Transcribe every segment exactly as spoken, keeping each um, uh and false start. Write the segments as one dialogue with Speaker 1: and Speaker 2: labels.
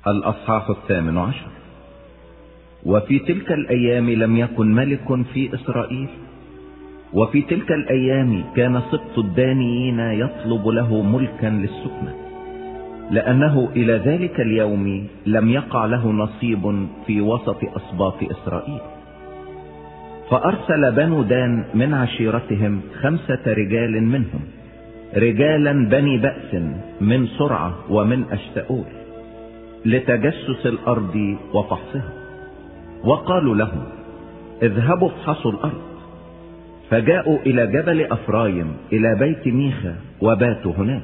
Speaker 1: الأصحاح الثامن عشر. وفي تلك الأيام لم يكن ملك في إسرائيل، وفي تلك الأيام كان سبط الدانيين يطلب له ملكا للسكنة، لأنه إلى ذلك اليوم لم يقع له نصيب في وسط أسباط إسرائيل. فأرسل بنو دان من عشيرتهم خمسة رجال منهم، رجالا بني بأس من سرعة ومن أشتاؤول، لتجسس الأرض وفحصها. وقالوا لهم: اذهبوا افحصوا الأرض. فجاءوا إلى جبل أفرايم إلى بيت ميخا وباتوا هناك.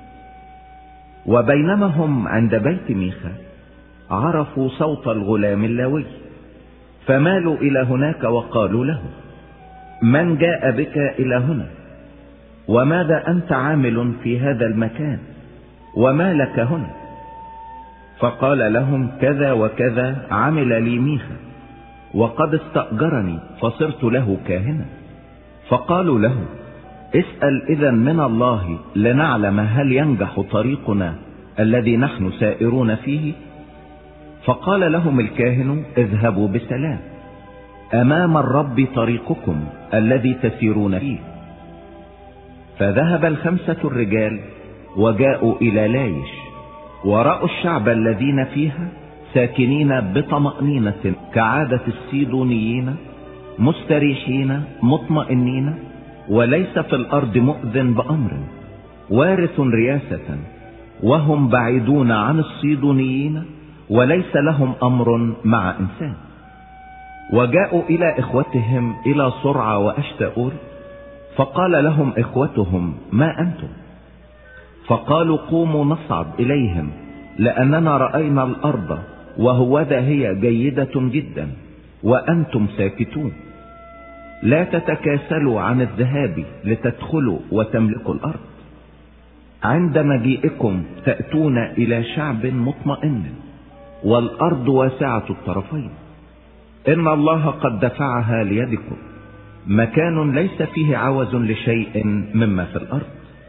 Speaker 1: وبينما هم عند بيت ميخا عرفوا صوت الغلام اللاوي، فمالوا إلى هناك وقالوا له: من جاء بك إلى هنا؟ وماذا أنت عامل في هذا المكان؟ وما لك هنا؟ فقال لهم: كذا وكذا عمل لي ميخا، وقد استأجرني فصرت له كاهنا. فقالوا له: اسأل إذن من الله لنعلم هل ينجح طريقنا الذي نحن سائرون فيه. فقال لهم الكاهن: اذهبوا بسلام، أمام الرب طريقكم الذي تسيرون فيه. فذهب الخمسة الرجال وجاءوا إلى لايش، ورأوا الشعب الذين فيها ساكنين بطمأنينة كعادة السيدونيين، مستريحين مطمئنين، وليس في الأرض مؤذن بأمر، وارث رياسة، وهم بعيدون عن الصيدونيين، وليس لهم أمر مع إنسان. وجاءوا إلى إخوتهم إلى سرعة وأشتاؤول، فقال لهم إخوتهم: ما أنتم؟ فقالوا: قوموا نصعد إليهم، لأننا رأينا الأرض وهوذا هي جيدة جدا، وأنتم ساكتون. لا تتكاسلوا عن الذهاب لتدخلوا وتملكوا الأرض. عند مجيئكم تأتون إلى شعب مطمئن، والأرض واسعة الطرفين، إن الله قد دفعها ليدكم، مكان ليس فيه عوز لشيء مما في الأرض.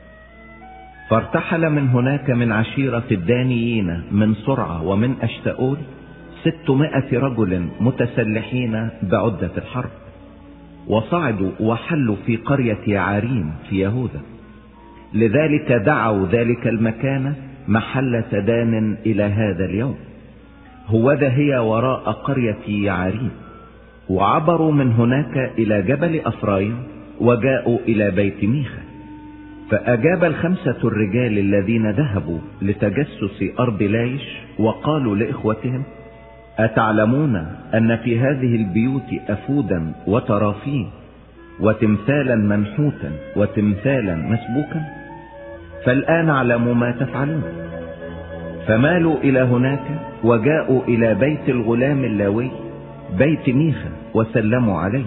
Speaker 1: فارتحل من هناك من عشيرة الدانيين من سرعة ومن أشتاؤول ستمائة رجل متسلحين بعدة الحرب، وصعدوا وحلوا في قرية يعاريم في يهوذا. لذلك دعوا ذلك المكان محلة دان إلى هذا اليوم، هوذا هي وراء قرية يعاريم. وعبروا من هناك إلى جبل أفرايم وجاءوا إلى بيت ميخا. فأجاب الخمسة الرجال الذين ذهبوا لتجسس أرض لايش وقالوا لإخوتهم: أتعلمون أن في هذه البيوت أفودا وترافين وتمثالا منحوتا وتمثالا مسبوكا؟ فالآن اعلموا ما تفعلون. فمالوا إلى هناك وجاءوا إلى بيت الغلام اللاوي بيت ميخا وسلموا عليه.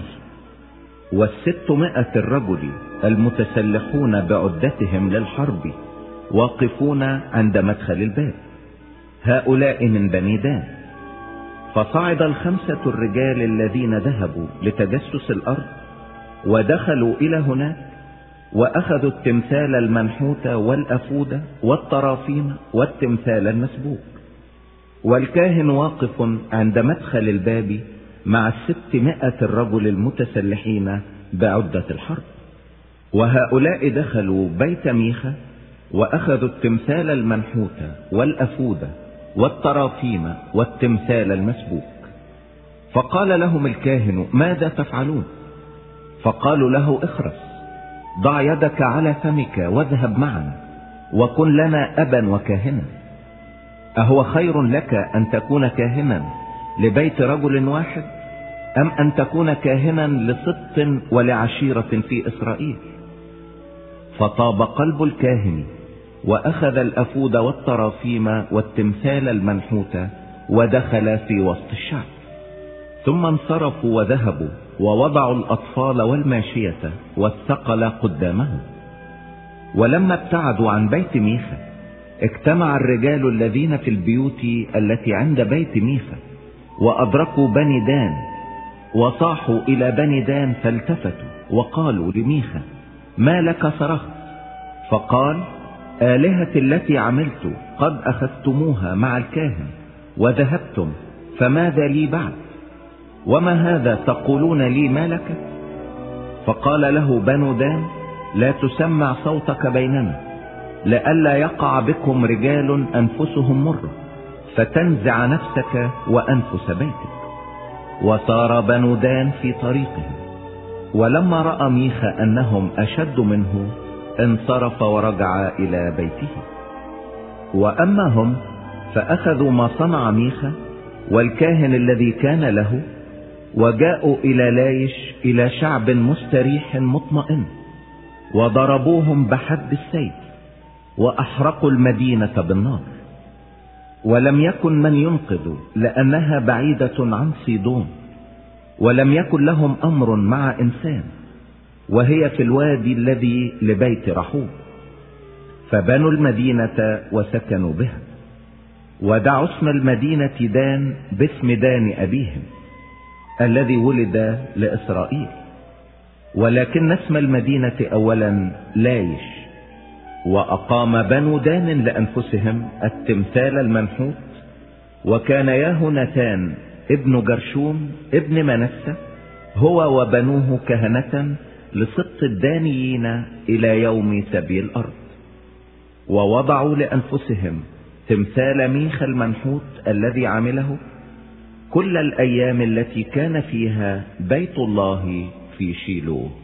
Speaker 1: والستمائة الرجل المتسلحون بعدتهم للحرب واقفون عند مدخل الباب، هؤلاء من بني دان. فصعد الخمسة الرجال الذين ذهبوا لتجسس الأرض ودخلوا إلى هناك، وأخذوا التمثال المنحوت والأفود والطرافين والتمثال المسبوك. والكاهن واقف عند مدخل الباب مع الستمائة الرجل المتسلحين بعدة الحرب. وهؤلاء دخلوا بيت ميخا وأخذوا التمثال المنحوت والأفود والطرافين والتمثال المسبوك. فقال لهم الكاهن: ماذا تفعلون؟ فقالوا له: اخرس، ضع يدك على فمك واذهب معنا، وكن لنا أبا وكاهنا. أهو خير لك أن تكون كاهنا لبيت رجل واحد، أم أن تكون كاهنا لسبط ولعشيرة في إسرائيل؟ فطاب قلب الكاهن، وأخذ الأفود والطرافيم والتمثال المنحوت ودخل في وسط الشعب. ثم انصرفوا وذهبوا ووضعوا الأطفال والماشية والثقل قدامهم. ولما ابتعدوا عن بيت ميخا اجتمع الرجال الذين في البيوت التي عند بيت ميخا وأدركوا بني دان، وصاحوا إلى بني دان فالتفتوا وقالوا لميخا: ما لك صرخت؟ فقال: آلهة التي عملت قد أخذتموها مع الكاهن وذهبتم، فماذا لي بعد؟ وما هذا تقولون لي ما لك؟ فقال له بنو دان: لا تسمع صوتك بيننا، لئلا يقع بكم رجال أنفسهم مرة فتنزع نفسك وأنفس بيتك. وسار بنو دان في طريقهم، ولما رأى ميخا أنهم أشد منه انصرف ورجع إلى بيته. وأما هم فأخذوا ما صنع ميخا والكاهن الذي كان له، وجاءوا إلى لايش إلى شعب مستريح مطمئن، وضربوهم بحد السيف، وأحرقوا المدينة بالنار. ولم يكن من ينقذ، لأنها بعيدة عن صيدون، ولم يكن لهم أمر مع إنسان، وهي في الوادي الذي لبيت رحوم. فبنوا المدينة وسكنوا بها، ودعوا اسم المدينة دان باسم دان أبيهم الذي ولد لإسرائيل. ولكن اسم المدينة أولا لايش. وأقام بنو دان لأنفسهم التمثال المنحوت، وكان يهونتان ابن جرشوم ابن منسى هو وبنوه كهنة لسبط الدانيين إلى يوم سبي الأرض. ووضعوا لأنفسهم تمثال ميخا المنحوت الذي عمله كل الأيام التي كان فيها بيت الله في شيلوه.